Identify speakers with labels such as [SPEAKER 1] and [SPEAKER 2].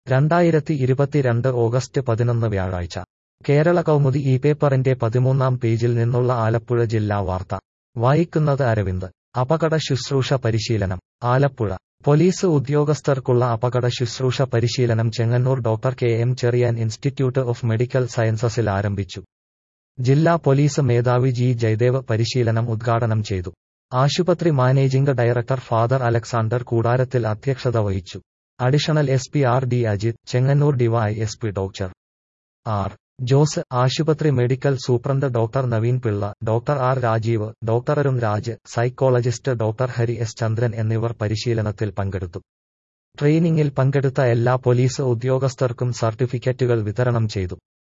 [SPEAKER 1] 2022 August 11 വ്യാഴാഴ്ച കേരള കൗമുദി ഈ പേപ്പറിന്റെ 13-ാം പേജിൽ നിന്നുള്ള ആലപ്പുഴ ജില്ലാ വാർത്ത വായിക്കുന്നത് അരവിന്ദ്. അപകട ശുശ്രൂഷ പരിശീലനം. ആലപ്പുഴ പോലീസ് ഉദ്യോഗസ്ഥർക്കുള്ള അപകട ശുശ്രൂഷ പരിശീലനം Chengannur doctor K M Cheriyan Institute of Medical സയൻസസിൽ ആരംഭിച്ചു. ജില്ലാ പോലീസ് മേധാവി ജി ജയദേവ് പരിശീലനം ഉദ്ഘാടനം ചെയ്തു. ആശുപത്രി മാനേജിംഗ് ഡയറക്ടർ ഫാദർ അലക്സാണ്ടർ കൂടാരത്തിൽ അധ്യക്ഷത വഹിച്ചു. Additional S P R D Ajith, Chengannur DYSP doctor R Jose, ആശുപത്രി medical superintendent doctor Naveen Pillai, doctor R Rajeev, doctor Arun Raj, psychologist doctor Hari S Chandran എന്നിവർ പരിശീലനത്തിൽ പങ്കെടുത്തു. ട്രെയിനിങ്ങിൽ പങ്കെടുത്ത എല്ലാ പോലീസ് ഉദ്യോഗസ്ഥർക്കും സർട്ടിഫിക്കറ്റുകൾ വിതരണം ചെയ്തു.